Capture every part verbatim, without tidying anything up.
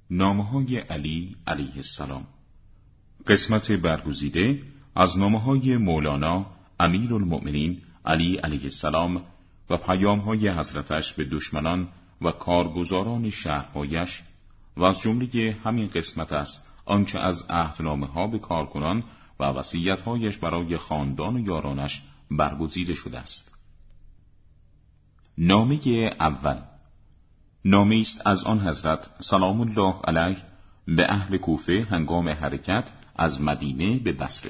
نامه‌های علی علیه السلام. قسمت برگزیده از نامه‌های مولانا امیرالمؤمنین علی علیه السلام و پیام‌های حضرتش به دشمنان و کارگزاران شهرهایش و از جمله همین قسمت است آنچه از عهدنامه‌ها به کارکنان و وصیت‌هایش برای خاندان و یارانش برگزیده شده است. نامه اول. نامه است از آن حضرت سلام الله علیه به اهل کوفه هنگام حرکت از مدینه به بصره.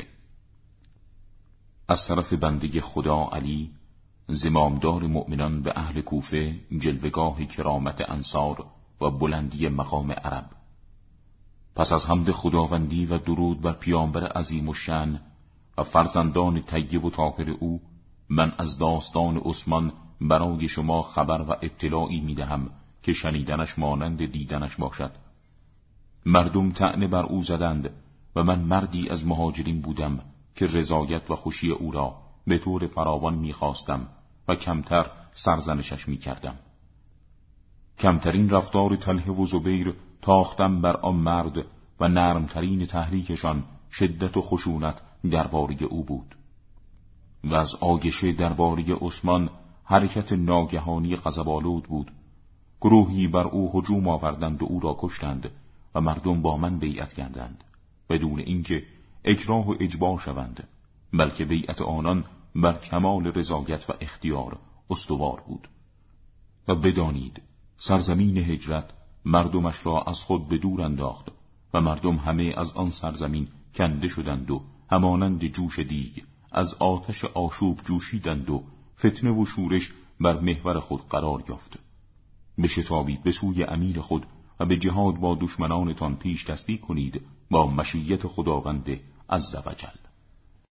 از طرف بنده خدا علی، زمامدار مؤمنان به اهل کوفه، جلوگاه کرامت انصار و بلندی مقام عرب. پس از حمد خداوندی و درود بر پیامبر عظیم الشأن و فرزندان طیب و طاهر او، من از داستان عثمان برای شما خبر و اطلاعی میدهم که شنیدنش مانند دیدنش باشد. مردم طعنه بر او زدند و من مردی از مهاجرین بودم که رضایت و خوشی او را به طور فراوان میخواستم و کمتر سرزنشش میکردم. کمترین رفتار طلحه و زبیر تاختم بر آن مرد و نرمترین تحریکشان شدت و خشونت درباره او بود. و از آگشه درباره عثمان حرکت ناگهانی غضب‌آلود بود. گروهی بر او هجوم آوردند و او را کشتند و مردم با من بیعت کردند بدون اینکه اکراه و اجبار شوند، بلکه بیعت آنان بر کمال رضایت و اختیار استوار بود. و بدانید سرزمین هجرت مردمش را از خود به دور انداخت و مردم همه از آن سرزمین کنده شدند و همانند جوش دیگ از آتش آشوب جوشیدند و فتنه و شورش بر محور خود قرار یافت. بشتابید به سوی امیر خود و به جهاد با دشمنانتان پیش دستی کنید با مشیت خداوند عز و جل.